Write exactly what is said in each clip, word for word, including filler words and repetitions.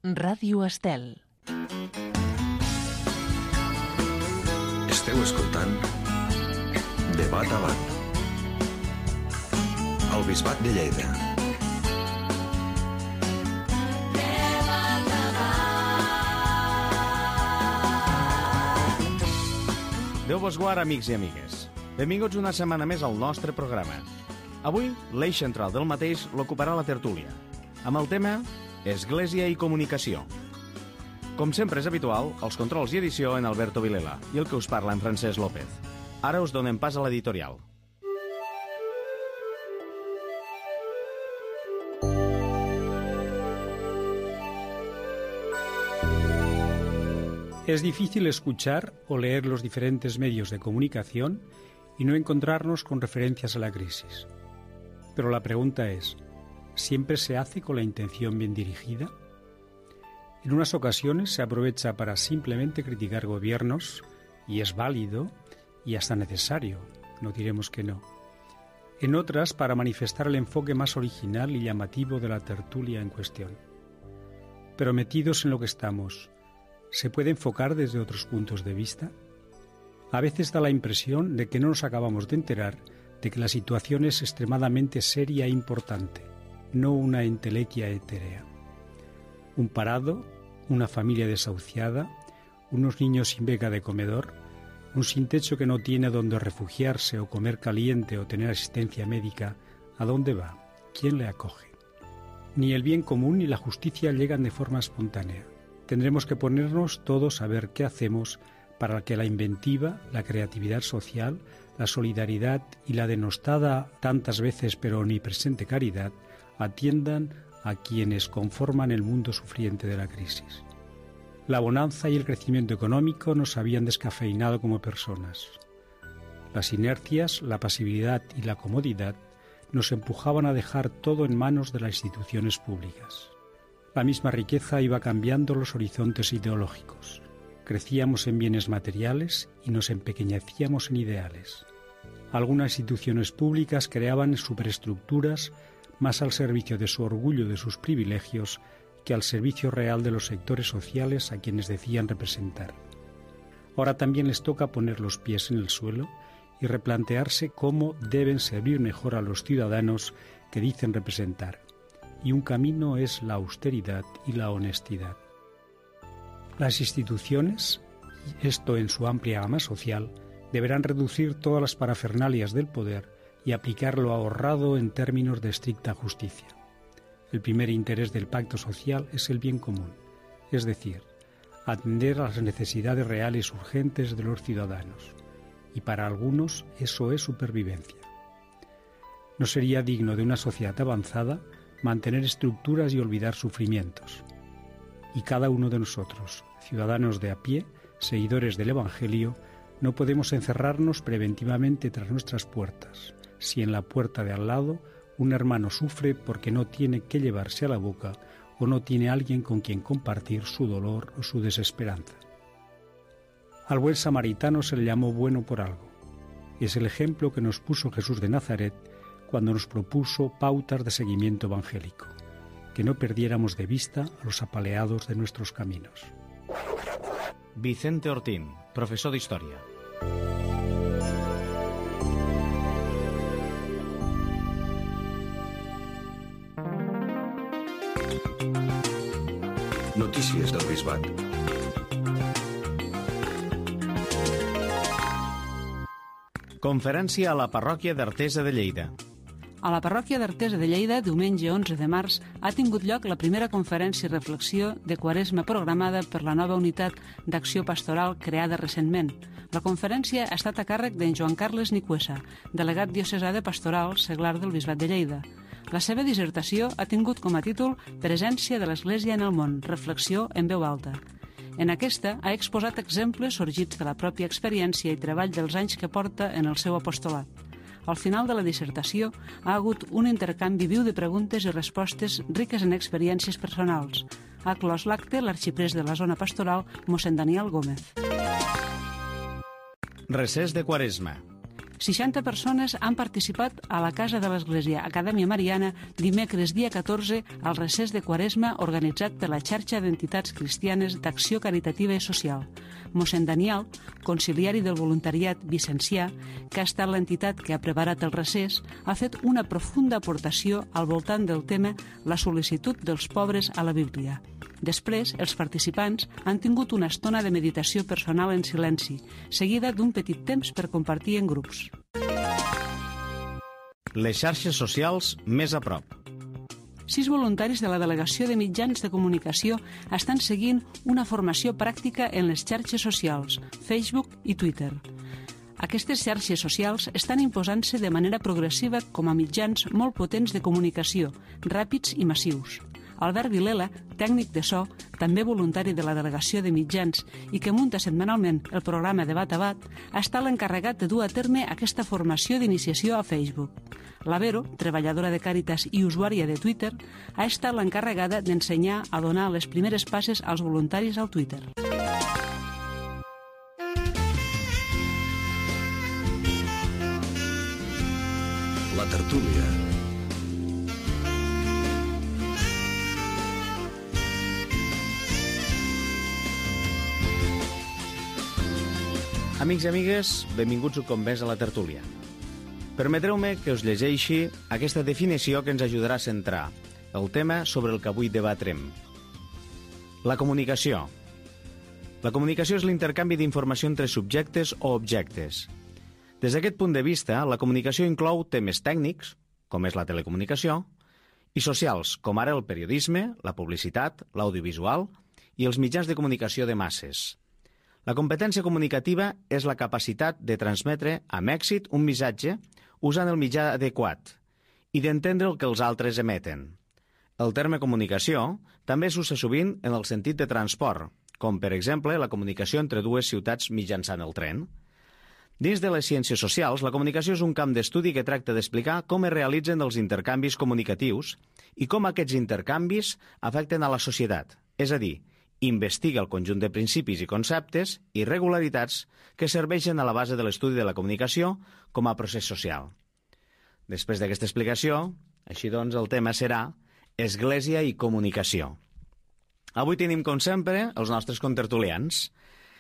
Ràdio Estel. Esteu escoltant De Bat a Bat, al Bisbat de Lleida. Déu vos guard, amics i amigues. Benvinguts una setmana més al nostre programa. Avui, l'eix central del mateix l'ocuparà la tertúlia, amb el tema Església i comunicació. Com sempre és habitual, els controls i edició en Alberto Vilela i el que us parla en Francesc López. Ara us donem pas a l'editorial. Es difícil escuchar o leer los diferentes medios de comunicación y no encontrarnos con referencias a la crisis. Pero la pregunta es, ¿siempre se hace con la intención bien dirigida? En unas ocasiones se aprovecha para simplemente criticar gobiernos, y es válido y hasta necesario, no diremos que no. En otras, para manifestar el enfoque más original y llamativo de la tertulia en cuestión. Pero metidos en lo que estamos, ¿se puede enfocar desde otros puntos de vista? A veces da la impresión de que no nos acabamos de enterar de que la situación es extremadamente seria e importante, no una entelequia etérea. Un parado, una familia desahuciada, unos niños sin beca de comedor, un sin techo que no tiene donde refugiarse o comer caliente o tener asistencia médica, ¿a dónde va? ¿Quién le acoge? Ni el bien común ni la justicia llegan de forma espontánea. Tendremos que ponernos todos a ver qué hacemos para que la inventiva, la creatividad social, la solidaridad y la denostada tantas veces pero omnipresente caridad atiendan a quienes conforman el mundo sufriente de la crisis. La bonanza y el crecimiento económico nos habían descafeinado como personas. Las inercias, la pasividad y la comodidad nos empujaban a dejar todo en manos de las instituciones públicas. La misma riqueza iba cambiando los horizontes ideológicos. Crecíamos en bienes materiales y nos empequeñecíamos en ideales. Algunas instituciones públicas creaban superestructuras más al servicio de su orgullo y de sus privilegios que al servicio real de los sectores sociales a quienes decían representar. Ahora también les toca poner los pies en el suelo y replantearse cómo deben servir mejor a los ciudadanos que dicen representar. Y un camino es la austeridad y la honestidad. Las instituciones, esto en su amplia gama social, deberán reducir todas las parafernalias del poder y aplicar lo ahorrado en términos de estricta justicia. El primer interés del pacto social es el bien común, es decir, atender a las necesidades reales urgentes de los ciudadanos, y para algunos eso es supervivencia. No sería digno de una sociedad avanzada mantener estructuras y olvidar sufrimientos. Y cada uno de nosotros, ciudadanos de a pie, seguidores del Evangelio, no podemos encerrarnos preventivamente tras nuestras puertas, si en la puerta de al lado un hermano sufre porque no tiene qué llevarse a la boca o no tiene alguien con quien compartir su dolor o su desesperanza. Al buen samaritano se le llamó bueno por algo. Es el ejemplo que nos puso Jesús de Nazaret cuando nos propuso pautas de seguimiento evangélico, que no perdiéramos de vista a los apaleados de nuestros caminos. Vicente Ortín, profesor de Historia. Notícies del Bisbat. Conferència a la parròquia d'Artesa de Lleida. A la parròquia d'Artesa de Lleida, diumenge onze de març, ha tingut lloc la primera conferència i reflexió de Quaresma programada per la nova unitat d'acció pastoral creada recentment. La conferència ha estat a càrrec d'en Joan Carles Nicuesa, delegat diocesà de Pastoral Seglar del Bisbat de Lleida. La seva dissertació ha tingut com a títol Presència de l'Església en el món, reflexió en veu alta. En aquesta ha exposat exemples sorgits de la pròpia experiència i treball dels anys que porta en el seu apostolat. Al final de la dissertació ha hagut un intercanvi viu de preguntes i respostes riques en experiències personals. Ha clos l'acte l'arxiprés de la zona pastoral, mossèn Daniel Gómez. Recés de Quaresma. seixanta persones han participat a la Casa de l'Església Acadèmia Mariana dimecres dia catorze al recés de Quaresma organitzat per la xarxa d'entitats cristianes d'acció caritativa i social. Mossèn Daniel, conciliari del voluntariat vicencià, que ha estat l'entitat que ha preparat el recés, ha fet una profunda aportació al voltant del tema la sol·licitud dels pobres a la Bíblia. Després, els participants han tingut una estona de meditació personal en silenci, seguida d'un petit temps per compartir en grups. Les xarxes socials més a prop. Sis voluntaris de la Delegació de Mitjans de Comunicació estan seguint una formació pràctica en les xarxes socials, Facebook i Twitter. Aquestes xarxes socials estan imposant-se de manera progressiva com a mitjans molt potents de comunicació, ràpids i massius. Albert Vilela, tècnic de so, també voluntari de la Delegació de Mitjans i que munta setmanalment el programa Debat a Bat, ha estat l'encarregat de dur a terme aquesta formació d'iniciació a Facebook. La Vero, treballadora de Càritas i usuària de Twitter, ha estat l'encarregada d'ensenyar a donar les primeres passes als voluntaris al Twitter. La tertúlia. Amics i amigues, benvinguts un cop més a la tertúlia. Permetreu-me que us llegeixi aquesta definició que ens ajudarà a centrar el tema sobre el que avui debatrem. La comunicació. La comunicació és l'intercanvi d'informació entre subjectes o objectes. Des d'aquest punt de vista, la comunicació inclou temes tècnics, com és la telecomunicació, i socials, com ara el periodisme, la publicitat, l'audiovisual i els mitjans de comunicació de masses. La competència comunicativa és la capacitat de transmetre amb èxit un missatge usant el mitjà adequat i d'entendre el que els altres emeten. El terme comunicació també s'usa sovint en el sentit de transport, com per exemple la comunicació entre dues ciutats mitjançant el tren. Dins de les ciències socials, la comunicació és un camp d'estudi que tracta d'explicar com es realitzen els intercanvis comunicatius i com aquests intercanvis afecten a la societat, és a dir, investiga el conjunt de principis i conceptes i regularitats que serveixen a la base de l'estudi de la comunicació com a procés social. Després d'aquesta explicació, així doncs, el tema serà Església i comunicació. Avui tenim, com sempre, els nostres contertulians.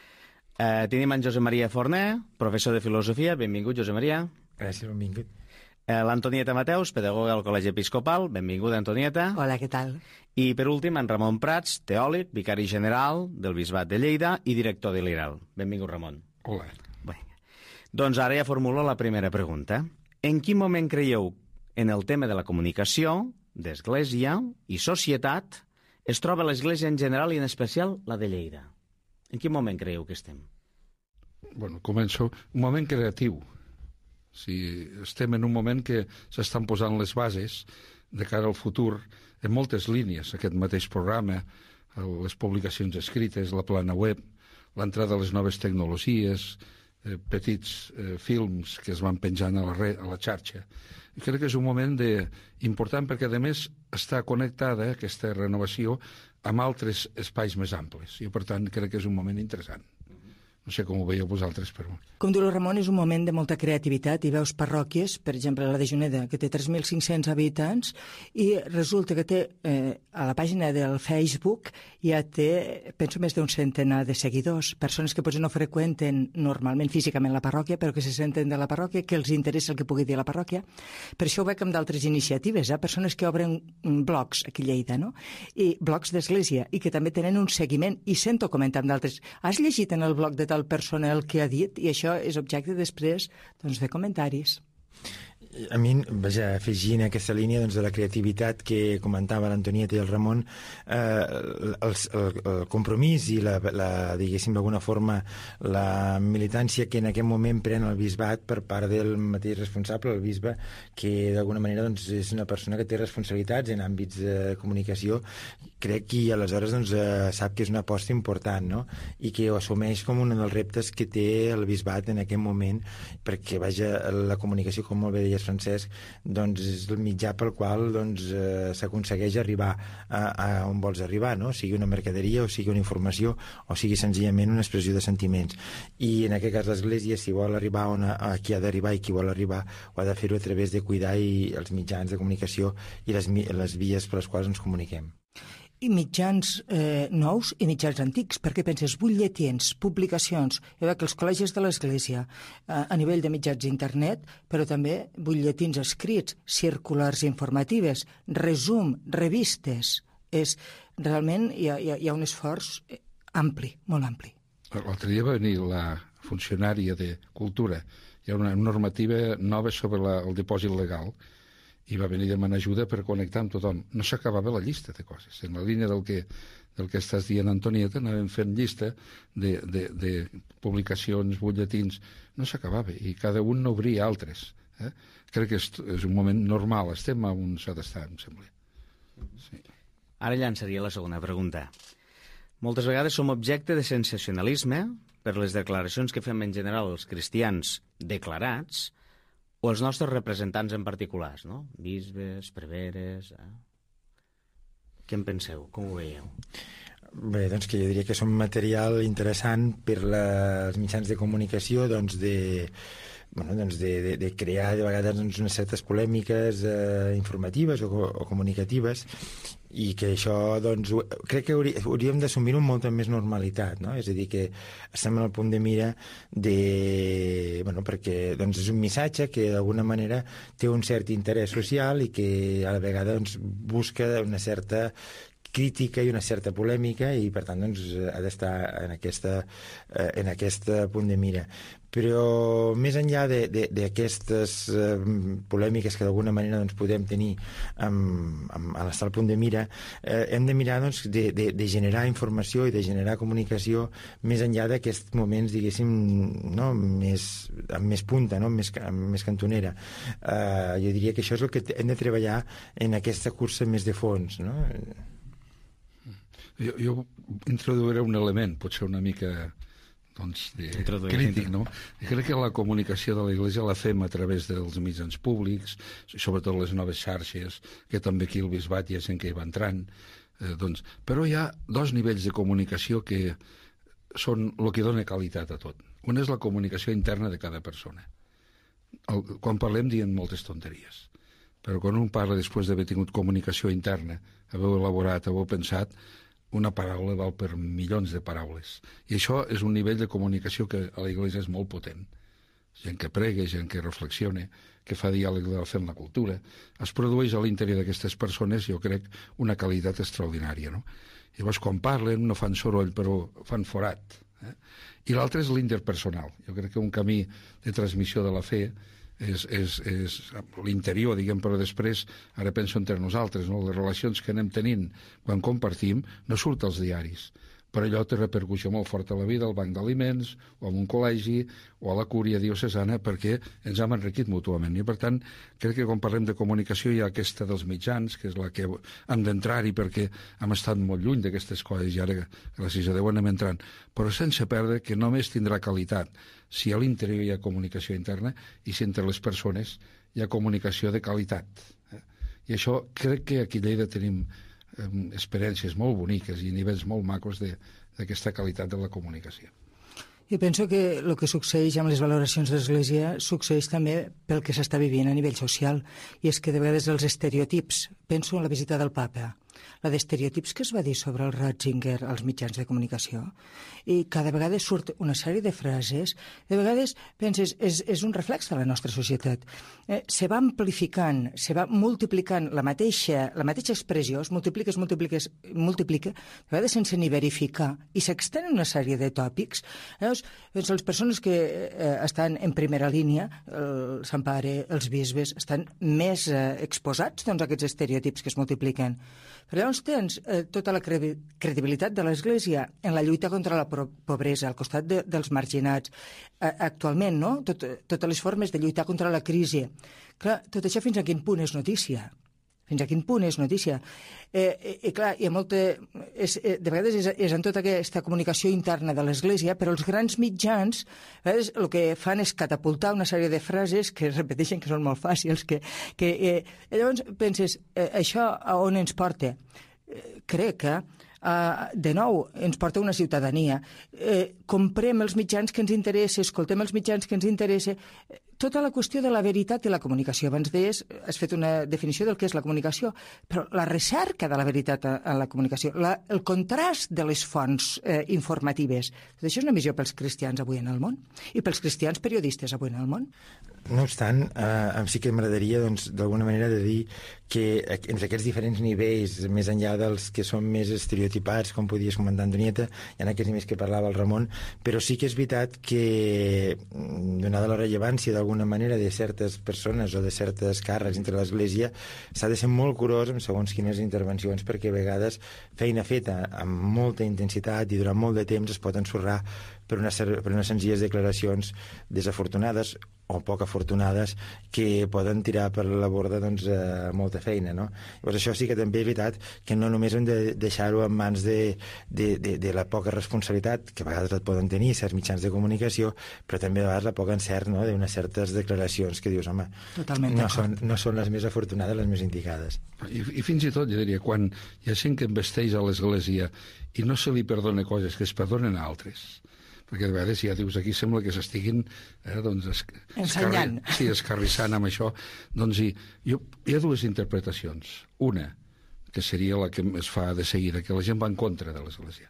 Eh, tenim en Josep Maria Forner, professor de filosofia. Benvingut, Josep Maria. Gràcies, benvingut. Eh, L'Antonieta Mateus, pedagoga al Col·legi Episcopal. Benvinguda, Antonieta. Hola, què tal? I, per últim, en Ramon Prats, teòleg, vicari general del Bisbat de Lleida i director de l'I R A L. Benvingut, Ramon. Hola. Bé. Doncs ara ja formulo la primera pregunta. En quin moment creieu en el tema de la comunicació, d'Església i societat, es troba l'Església en general i en especial la de Lleida? En quin moment creieu que estem? Bueno, començo. Un moment creatiu. Si estem en un moment que s'estan posant les bases de cara al futur en moltes línies, aquest mateix programa, les publicacions escrites, la plana web, l'entrada de les noves tecnologies, eh, petits eh, films que es van penjant a la, re, a la xarxa. I crec que és un moment de, important perquè, a més, està connectada aquesta renovació amb altres espais més amples. I, per tant, crec que és un moment interessant. No sé com ho veieu vosaltres, però... Com diu el Ramon, és un moment de molta creativitat i veus parròquies, per exemple, la de Juneda, que té tres mil cinc-cents habitants, i resulta que té, eh, a la pàgina del Facebook, ja té, penso, més d'un centenar de seguidors, persones que potser no freqüenten normalment físicament la parròquia, però que se senten de la parròquia, que els interessa el que pugui dir la parròquia. Per això ho veig amb d'altres iniciatives, eh? Persones que obren blogs aquí a Lleida, no? I blogs d'església, i que també tenen un seguiment, i sento comentar amb d'altres. Has llegit en el blog de tal persona el que ha dit? I això és objecte després, doncs, de comentaris. A mi, vaja, afegint aquesta línia doncs, de la creativitat que comentava l'Antonieta i el Ramon, eh, el, el, el compromís i la, la, diguéssim d'alguna forma la militància que en aquest moment pren el bisbat per part del mateix responsable, el bisbe, que d'alguna manera doncs, és una persona que té responsabilitats en àmbits de comunicació, crec que aleshores doncs, eh, sap que és una aposta important, no? I que ho assumeix com un dels reptes que té el bisbat en aquest moment, perquè vaja, la comunicació, com molt bé deies, Francesc, doncs és el mitjà pel qual doncs, eh, s'aconsegueix arribar a, a on vols arribar, no? Sigui una mercaderia o sigui una informació o sigui senzillament una expressió de sentiments. I en aquest cas l'Església, si vol arribar on a, a qui ha d'arribar i qui vol arribar, ho ha de fer-ho a través de cuidar i els mitjans de comunicació i les, les vies per les quals ens comuniquem. I mitjans eh, nous i mitjans antics, perquè penses butlletins, publicacions, hi ha que els col·legis de l'Església eh, a nivell de mitjans d'internet, però també butlletins escrits, circulars informatives, resum, revistes. És, realment hi ha, hi ha, hi ha un esforç ampli, molt ampli. L'altre dia va venir la funcionària de Cultura, hi ha una normativa nova sobre la, el dipòsit legal, i va venir a demanar ajuda per connectar amb tothom. No s'acabava la llista de coses. En la línia del que, del que estàs dient, Antonieta, anàvem fent llista de, de, de publicacions, butlletins, no s'acabava, i cada un n'obria altres. Eh? Crec que és, és un moment normal, estem on s'ha d'estar, em sembla. Sí. Ara llançaria la segona pregunta. Moltes vegades som objecte de sensacionalisme per les declaracions que fem en general els cristians declarats, o els nostres representants en particulars, no? Bisbes, preveres... Eh? Què en penseu? Com ho veieu? Bé, doncs que jo diria que són material interessant per les mitjans de comunicació, doncs de... Bueno, doncs de, de, de crear de vegades doncs, unes certes polèmiques eh, informatives o, o comunicatives, i que això doncs, crec que haurí, hauríem d'assumir-ho amb molta més normalitat, no? És a dir, que estem al punt de mira de... Bueno, perquè doncs, és un missatge que d'alguna manera té un cert interès social i que a la vegada doncs, busca una certa crítica i una certa polèmica, i per tant doncs, ha d'estar en, aquesta, eh, en aquest punt de mira. Però més enllà d'aquestes eh, polèmiques que d'alguna manera doncs, podem tenir amb, amb, a l'estar al punt de mira, eh, hem de mirar doncs, de, de, de generar informació i de generar comunicació més enllà d'aquests moments, diguéssim, no? més, amb més punta, no? més, amb més cantonera. Eh, jo diria que això és el que hem de treballar en aquesta cursa més de fons, no? Jo, jo introduiré un element, potser una mica doncs, de crític, no? I crec que la comunicació de l'Església la fem a través dels mitjans públics, sobretot les noves xarxes, que també aquí el bisbat hi ha gent que hi va entrant. Eh, doncs, però hi ha dos nivells de comunicació que són el que dona qualitat a tot. Un és la comunicació interna de cada persona. El, quan parlem diem moltes tonteries, però quan un parla després d'haver tingut comunicació interna, haver elaborat, haver pensat, una paraula val per milions de paraules. I això és un nivell de comunicació que a l'Església és molt potent. Gent que prega, gent que reflexiona, que fa diàleg de la fe amb la cultura. Es produeix a l'interior d'aquestes persones, jo crec, una qualitat extraordinària, no? Llavors, quan parlen, no fan soroll, però fan forat. Eh? I l'altre és l'interpersonal. Jo crec que un camí de transmissió de la fe és, és, és l'interior, diguem, però després, ara penso entre nosaltres, no? Les relacions que anem tenint quan compartim no surt als diaris, però allò té repercussió molt forta a la vida, al banc d'aliments, o en un col·legi, o a la cúria diocesana, perquè ens hem enriquit mútuament. I, per tant, crec que quan parlem de comunicació hi ha aquesta dels mitjans, que és la que hem d'entrar-hi, perquè hem estat molt lluny d'aquestes coses, i ara, gràcies a Déu, anem entrant. Però sense perdre que només tindrà qualitat si a l'interior hi ha comunicació interna i si entre les persones hi ha comunicació de qualitat. I això crec que aquí a Lleida tenim experiències molt boniques i nivells molt macos d'aquesta qualitat de la comunicació. Jo penso que el que succeeix amb les valoracions de l'Església succeeix també pel que s'està vivint a nivell social, i és que de vegades els estereotips, penso en la visita del papa, la d'estereotips que es va dir sobre el Ratzinger als mitjans de comunicació, i cada vegada surt una sèrie de frases, de vegades penses, és, és un reflex de la nostra societat. Eh, se va amplificant, se va multiplicant la mateixa, la mateixa expressió, es multiplica, es multiplica, es multiplica, de vegades sense ni verificar, i s'extenen una sèrie de tòpics. Llavors, doncs, les persones que eh, estan en primera línia, el Sant Pare, els bisbes, estan més eh, exposats doncs, a aquests estereotips que es multipliquen. Però llavors tens eh, tota la credibilitat de l'Església en la lluita contra la pobresa, al costat de, dels marginats. Eh, actualment, no? Tot, totes les formes de lluitar contra la crisi. Clar, tot això fins a quin punt és notícia? Fins a quin punt és notícia? Eh, i clar, hi ha molta... És, eh, de vegades és, és en tota aquesta comunicació interna de l'Església, però els grans mitjans, a vegades el que fan és catapultar una sèrie de frases que es repeteixen, que són molt fàcils, que, que eh, llavors penses, eh, això a on ens porta? Eh, crec que Uh, de nou, ens porta una ciutadania. Eh, comprem els mitjans que ens interessa, escoltem els mitjans que ens interessa. Tota la qüestió de la veritat i la comunicació. Abans deies, has fet una definició del que és la comunicació, però la recerca de la veritat en la comunicació, la, el contrast de les fonts eh, informatives, tot això és una missió pels cristians avui en el món i pels cristians periodistes avui en el món. No obstant, eh, sí que m'agradaria, doncs, d'alguna manera de dir que entre aquests diferents nivells, més enllà dels que són més estereotipats, com podies comentar, Antonieta, hi ha aquests nivells que parlava el Ramon, però sí que és veritat que, donada la rellevància d'alguna manera de certes persones o de certes càrrecs entre l'Església, s'ha de ser molt curós amb segons quines intervencions, perquè a vegades feina feta amb molta intensitat i durant molt de temps es pot ensorrar per, una, per unes senzilles declaracions desafortunades o poc afortunades que poden tirar per la borda, doncs, eh, molta feina, no? Llavors això sí que també és veritat que no només hem de deixar-ho en mans de, de, de, de la poca responsabilitat que a vegades et poden tenir certs mitjans de comunicació, però també a vegades la poca encert, no?, d'unes certes declaracions que dius, home, no són, no són les més afortunades, les més indicades. I, i fins i tot, jo diria, quan hi ha gent que investeix a l'Església i no se li perdona coses que es perdonen a altres, perquè de vegades ja dius, aquí sembla que s'estiguin eh, doncs, es, ensenyant. Escarri, sí, escarrissant amb això. Doncs hi, jo, hi ha dues interpretacions. Una, que seria la que es fa de seguida, que la gent va en contra de l'Església.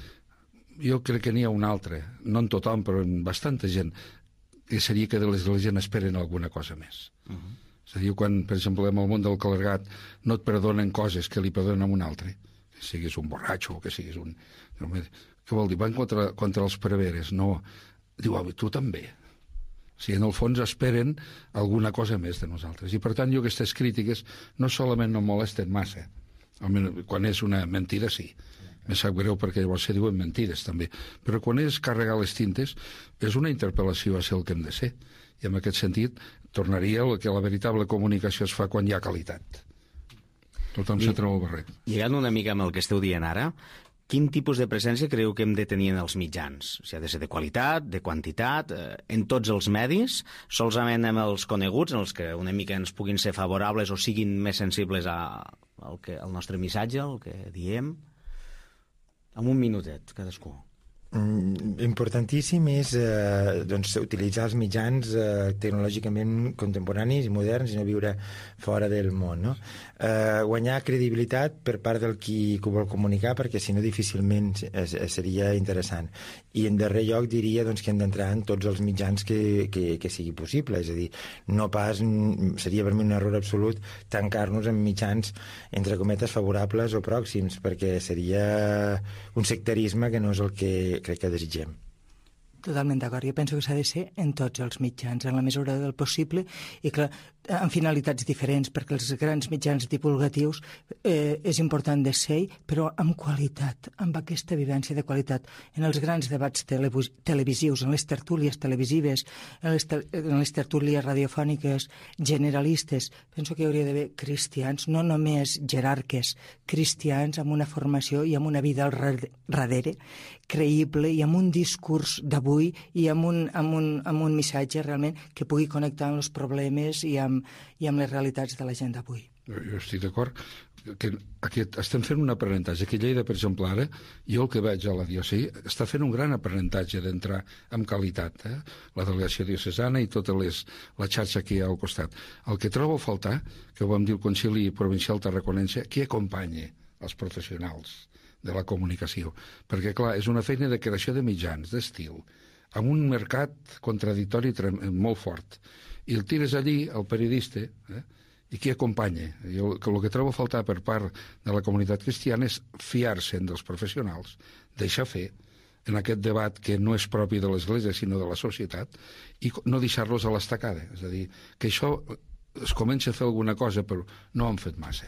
Jo crec que n'hi ha una altra, no en tothom, però en bastanta gent, que seria que de l'Església n'esperen alguna cosa més. Uh -huh. És a dir, quan, per exemple, en el món del clergat no et perdonen coses que li perdonen a un altre, que siguis un borratxo o que siguis un... Què vol dir? Van contra, contra els preveres, no. Diu, oh, tu també. O sigui, en el fons esperen alguna cosa més de nosaltres. I, per tant, jo aquestes crítiques no solament no molesten massa, almenys quan és una mentida, sí. Me sap greu perquè llavors se diuen mentides, també. Però quan és carregar les tintes, és una interpel·lació a ser el que hem de ser. I en aquest sentit, tornaria a que la veritable comunicació es fa quan hi ha qualitat. Tothom se treu el barret. Lligant una mica amb el que esteu dient ara, quin tipus de presència creu que hem de tenir en els mitjans? O sigui, ha de ser de qualitat, de quantitat, eh, en tots els medis, solament amb els coneguts, en els que una mica ens puguin ser favorables o siguin més sensibles a, al, que, al nostre missatge, al que diem? En un minutet, cadascú. Mm, importantíssim és eh, doncs, utilitzar els mitjans eh, tecnològicament contemporanis i moderns i no viure fora del món, no? Eh, guanyar credibilitat per part del qui ho vol comunicar, perquè si no difícilment seria interessant. I en darrer lloc diria doncs, que hem d'entrar en tots els mitjans que, que, que sigui possible, és a dir, no pas seria per mi un error absolut tancar-nos en mitjans entre cometes favorables o pròxims, perquè seria un sectarisme que no és el que crec que desitgem. Totalment d'acord. Jo penso que s'ha de ser en tots els mitjans, en la mesura del possible, i clar, amb finalitats diferents, perquè els grans mitjans divulgatius eh, és important de ser, però amb qualitat, amb aquesta vivència de qualitat. En els grans debats televis televisius, en les tertúlies televisives, en les, ter en les tertúlies radiofòniques generalistes, penso que hi hauria d'haver cristians, no només jerarques, cristians amb una formació i amb una vida al darrere, creïble i amb un discurs d'avui i amb un, amb, un, amb un missatge realment que pugui connectar amb els problemes i amb, i amb les realitats de la gent d'avui. Jo, jo estic d'acord que aquest, estem fent un aprenentatge. Aquí a Lleida, per exemple, ara, jo el que veig a la diòcesi està fent un gran aprenentatge d'entrar amb qualitat, eh? La delegació diocesana i tota les, la xarxa que hi ha al costat. El que trobo a faltar, que ho vam dir el Concili Provincial Tarraconense, qui acompanya els professionals de la comunicació, perquè clar, és una feina de creació de mitjans, d'estil, amb un mercat contradictori molt fort, i el tires allí, el periodista, eh? I qui acompanya? Jo, que el que trobo a faltar per part de la comunitat cristiana és fiar-se'n dels professionals, deixar fer en aquest debat que no és propi de l'Església sinó de la societat, i no deixar-los a l'estacada, és a dir, que això es comença a fer alguna cosa, però no han fet massa.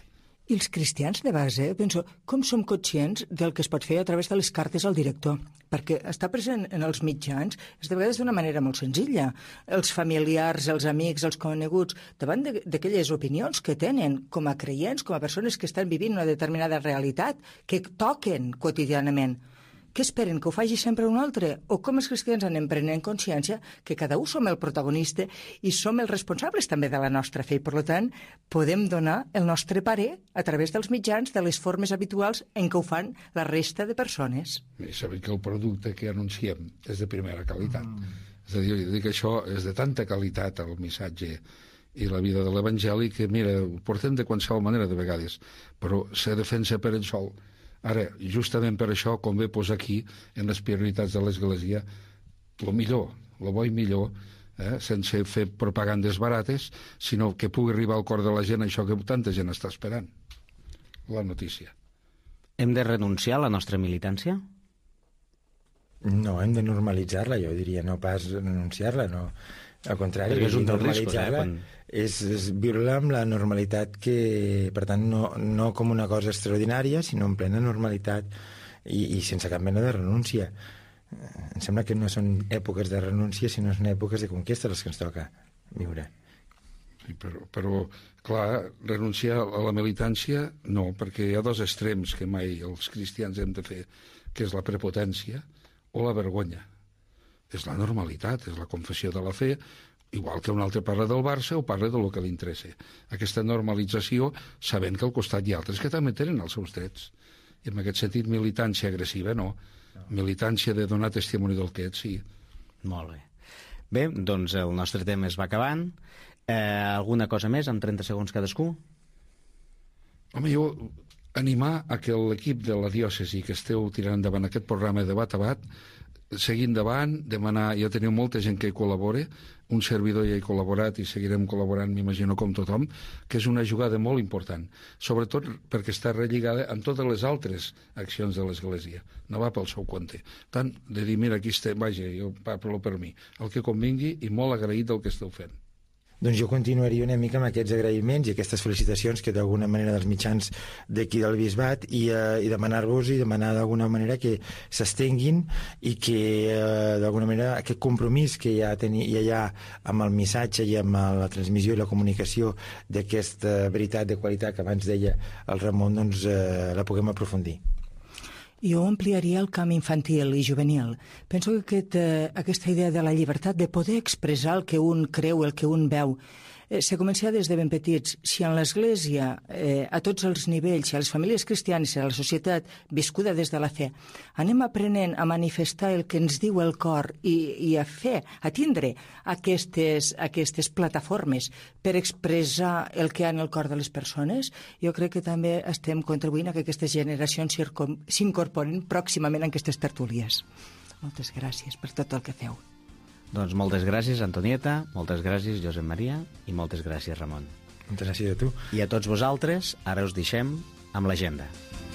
I els cristians, de base, penso, com som conscients del que es pot fer a través de les cartes al director? Perquè està present en els mitjans és de vegades d'una manera molt senzilla. Els familiars, els amics, els coneguts, davant d'aquelles opinions que tenen com a creients, com a persones que estan vivint una determinada realitat, que toquen quotidianament, què esperen, que ho faci sempre un altre? O com els cristians anem prenent consciència que cada un som el protagonista i som els responsables també de la nostra fe. I, per tant, podem donar el nostre parer a través dels mitjans, de les formes habituals en què ho fan la resta de persones. I sabem que el producte que anunciem és de primera qualitat. Mm. És a dir, jo dic que això és de tanta qualitat, el missatge i la vida de l'Evangeli, que, mira, ho portem de qualsevol manera de vegades, però se defensa per ell sol. Ara, justament per això convé posar aquí, en les prioritats de l'Església, el millor, el bo i millor, eh, sense fer propagandes barates, sinó que pugui arribar al cor de la gent això que tanta gent està esperant, la notícia. Hem de renunciar a la nostra militància? No, hem de normalitzar-la, jo diria, no pas renunciar-la, no. Al contrari, perquè és un dels riscos, eh? Quan... és, és viure-la amb la normalitat que, per tant, no, no com una cosa extraordinària, sinó en plena normalitat i, i sense cap mena de renúncia. Em sembla que no són èpoques de renúncia, sinó són èpoques de conquesta les que ens toca viure. Sí, però, però, clar, renunciar a la militància no, perquè hi ha dos extrems que mai els cristians hem de fer, que és la prepotència o la vergonya. És la normalitat, és la confessió de la fe, igual que un altre parla del Barça o parla de lo que li interessa. Aquesta normalització, sabent que al costat hi ha altres que també tenen els seus drets. I en aquest sentit, militància agressiva, no. Militància de donar testimoni del que ets, sí. Molt bé. Bé, doncs el nostre tema es va acabant. Eh, alguna cosa més, en trenta segons cadascú? Home, jo animar a que l'equip de la diòcesi que esteu tirant endavant aquest programa de Bat a Bat seguir endavant, demanar, ja teniu molta gent que hi col·labora, un servidor ja hi ha col·laborat i seguirem col·laborant, m'imagino, com tothom, que és una jugada molt important, sobretot perquè està relligada amb totes les altres accions de l'Església, no va pel seu compte. Tant de dir, mira, aquí estem, vaja, jo parlo per mi, el que convingui i molt agraït del que esteu fent. Doncs jo continuaria una mica amb aquests agraïments i aquestes felicitacions que d'alguna manera dels mitjans d'aquí del Bisbat i, eh, i demanar-vos i demanar d'alguna manera que s'estenguin i que eh, d'alguna manera aquest compromís que ja, teni, ja hi ha amb el missatge i amb la transmissió i la comunicació d'aquesta veritat de qualitat que abans deia el Ramon, doncs eh, la puguem aprofundir. Jo ampliaria el camp infantil i juvenil. Penso que aquest, eh, aquesta idea de la llibertat, de poder expressar el que un creu, el que un veu, eh, se comença des de ben petits. Si en l'Església, eh, a tots els nivells, si a les famílies cristianes, si a la societat viscuda des de la fe, anem aprenent a manifestar el que ens diu el cor i, i a fer, a tindre aquestes, aquestes plataformes per expressar el que hi ha en el cor de les persones, jo crec que també estem contribuint a que aquestes generacions s'incorporin pròximament en aquestes tertúlies. Moltes gràcies per tot el que feu. Doncs moltes gràcies, Antonieta, moltes gràcies, Josep Maria, i moltes gràcies, Ramon. Moltes gràcies a tu. I a tots vosaltres, ara us deixem amb l'agenda.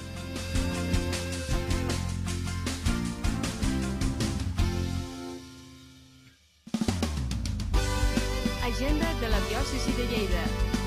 Agenda de la diòcesi de Lleida.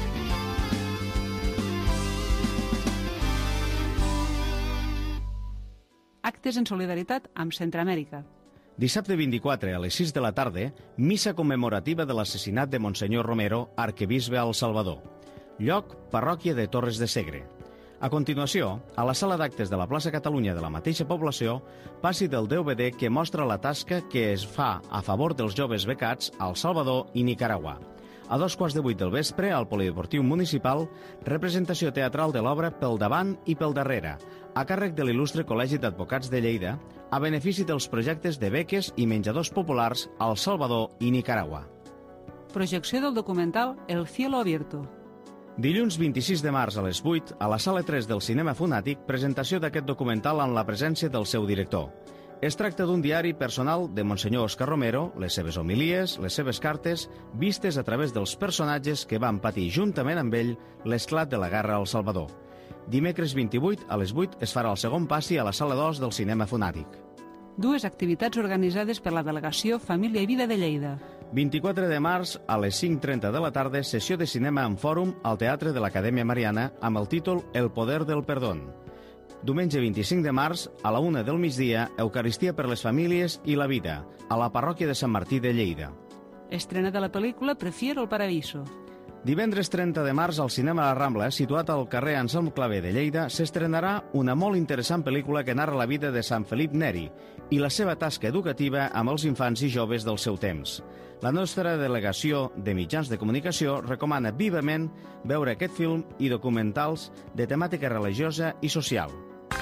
Actes en solidaritat amb Centroamèrica. Dissabte vint-i-quatre, a les sis de la tarda, missa commemorativa de l'assassinat de Monsenyor Romero, arquebisbe a El Salvador. Lloc, parròquia de Torres de Segre. A continuació, a la sala d'actes de la plaça Catalunya de la mateixa població, passi del D V D que mostra la tasca que es fa a favor dels joves becats a El Salvador i Nicaragua. A dos quarts de vuit del vespre, al Polideportiu Municipal, representació teatral de l'obra Pel davant i pel darrere, a càrrec de l'il·lustre Col·legi d'Advocats de Lleida, a benefici dels projectes de beques i menjadors populars a El Salvador i Nicaragua. Projecció del documental El cielo abierto. Dilluns vint-i-sis de març a les vuit, a la sala tres del Cinema Fonàtic, presentació d'aquest documental amb la presència del seu director. Es tracta d'un diari personal de Monsenyor Òscar Romero, les seves homilies, les seves cartes, vistes a través dels personatges que van patir juntament amb ell l'esclat de la guerra al Salvador. Dimecres vint-i-vuit, a les vuit, es farà el segon passi a la sala dos del Cinema Fonàtic. Dues activitats organitzades per la Delegació Família i Vida de Lleida. vint-i-quatre de març, a les cinc trenta de la tarda, sessió de cinema en fòrum al Teatre de l'Acadèmia Mariana amb el títol El poder del perdón. Diumenge vint-i-cinc de març, a la una del migdia, Eucaristia per les famílies i la vida, a la parròquia de Sant Martí de Lleida. Estrena de la pel·lícula Prefiero el Paraíso. Divendres trenta de març, al Cinema La Rambla, situat al carrer Anselm Clavé de Lleida, s'estrenarà una molt interessant pel·lícula que narra la vida de Sant Felip Neri i la seva tasca educativa amb els infants i joves del seu temps. La nostra delegació de mitjans de comunicació recomana vivament veure aquest film i documentals de temàtica religiosa i social.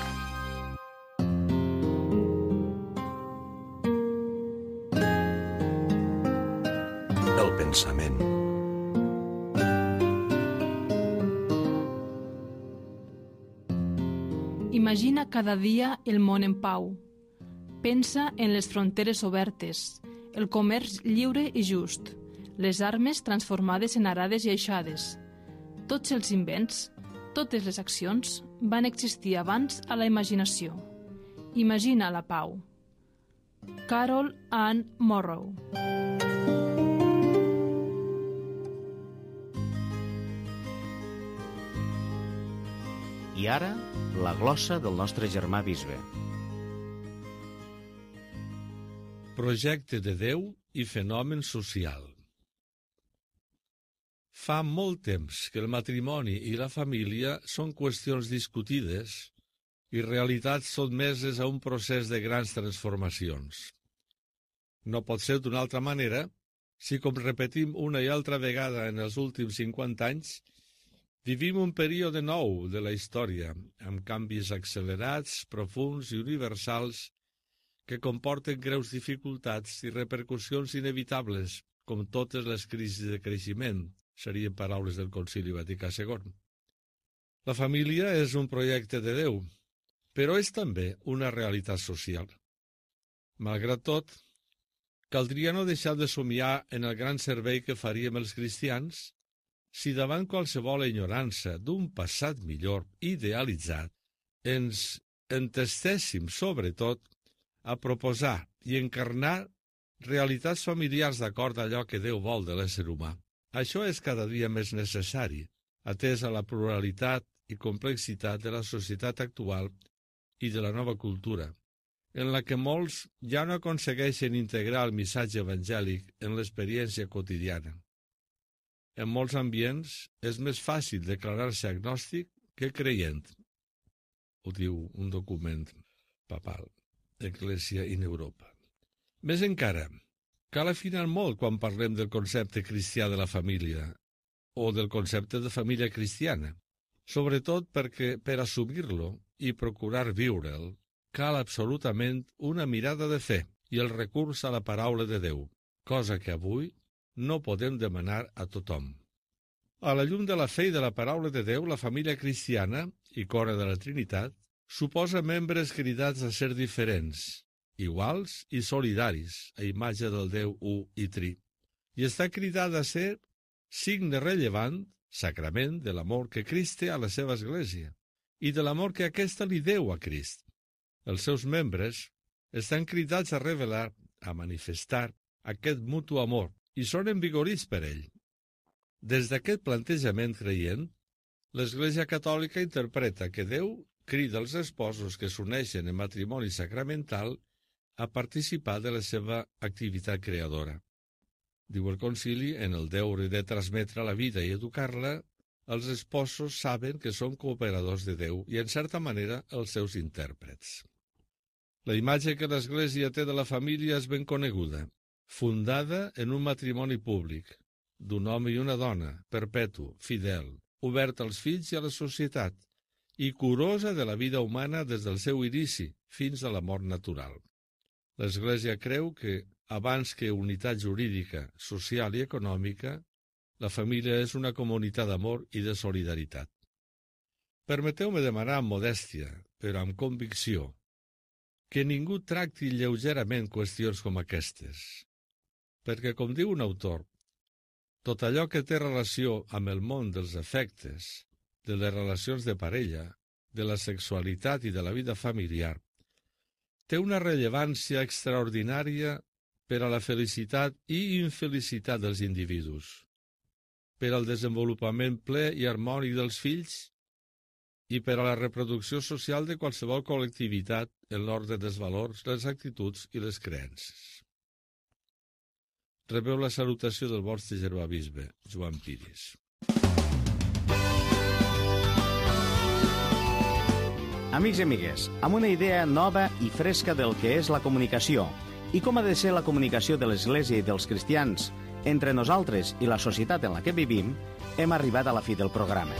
El pensament. Imagina cada dia el món en pau. Pensa en les fronteres obertes, el comerç lliure i just, les armes transformades en arades i aixades. Tots els invents, totes les accions, van existir abans a la imaginació. Imagina la pau. Carol Ann Morrow. I ara, la glossa del nostre germà bisbe. Projecte de Déu i fenomen social. Fa molt temps que el matrimoni i la família són qüestions discutides i realitats sotmeses a un procés de grans transformacions. No pot ser d'una altra manera si, com repetim una i altra vegada en els últims cinquanta anys, vivim un període nou de la història, amb canvis accelerats, profunds i universals que comporten greus dificultats i repercussions inevitables, com totes les crisis de creixement, serien paraules del Concili Vaticà segon. La família és un projecte de Déu, però és també una realitat social. Malgrat tot, caldria no deixar de somiar en el gran servei que faríem els cristians si davant qualsevol enyorança d'un passat millor idealitzat ens entestéssim, sobretot, a proposar i encarnar realitats familiars d'acord a allò que Déu vol de l'ésser humà. Això és cada dia més necessari, atès a la pluralitat i complexitat de la societat actual i de la nova cultura, en la que molts ja no aconsegueixen integrar el missatge evangèlic en l'experiència quotidiana. En molts ambients és més fàcil declarar-se agnòstic que creient. Ho diu un document papal, Ecclesia in Europa. Més encara, cal afinar molt quan parlem del concepte cristià de la família o del concepte de família cristiana, sobretot perquè per assumir-lo i procurar viure'l cal absolutament una mirada de fe i el recurs a la paraula de Déu, cosa que avui no podem demanar a tothom. A la llum de la fe i de la paraula de Déu, la família cristiana, icona de la Trinitat, suposa membres cridats a ser diferents, iguals i solidaris, a imatge del Déu u i tri, i està cridada a ser signe rellevant, sacrament, de l'amor que Crist té a la seva Església i de l'amor que aquesta li deu a Crist. Els seus membres estan cridats a revelar, a manifestar aquest mutu amor i són envigorits per ell. Des d'aquest plantejament creient, l'Església Catòlica interpreta que Déu crida els esposos que s'uneixen en matrimoni sacramental a participar de la seva activitat creadora. Diu el concili, en el deure de transmetre la vida i educar-la, els esposos saben que són cooperadors de Déu i, en certa manera, els seus intèrprets. La imatge que l'Església té de la família és ben coneguda, fundada en un matrimoni públic, d'un home i una dona, perpetu, fidel, obert als fills i a la societat, i curosa de la vida humana des del seu inici fins a la mort natural. L'Església creu que, abans que unitat jurídica, social i econòmica, la família és una comunitat d'amor i de solidaritat. Permeteu-me demanar amb modèstia, però amb convicció, que ningú tracti lleugerament qüestions com aquestes, perquè, com diu un autor, tot allò que té relació amb el món dels afectes, de les relacions de parella, de la sexualitat i de la vida familiar, té una rellevància extraordinària per a la felicitat i infelicitat dels individus, per al desenvolupament ple i harmònic dels fills i per a la reproducció social de qualsevol col·lectivitat en l'ordre dels valors, les actituds i les creences. Rebeu la salutació del vostre germà-bisbe, Joan Piris. Amics i amigues, amb una idea nova i fresca del que és la comunicació i com ha de ser la comunicació de l'Església i dels cristians entre nosaltres i la societat en la que vivim, hem arribat a la fi del programa.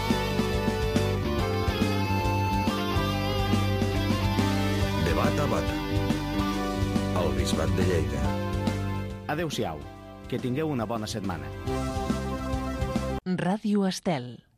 De bata a bata. Al Bisbat de Lleida. Adéu-siau, que tingueu una bona setmana. Ràdio Estel.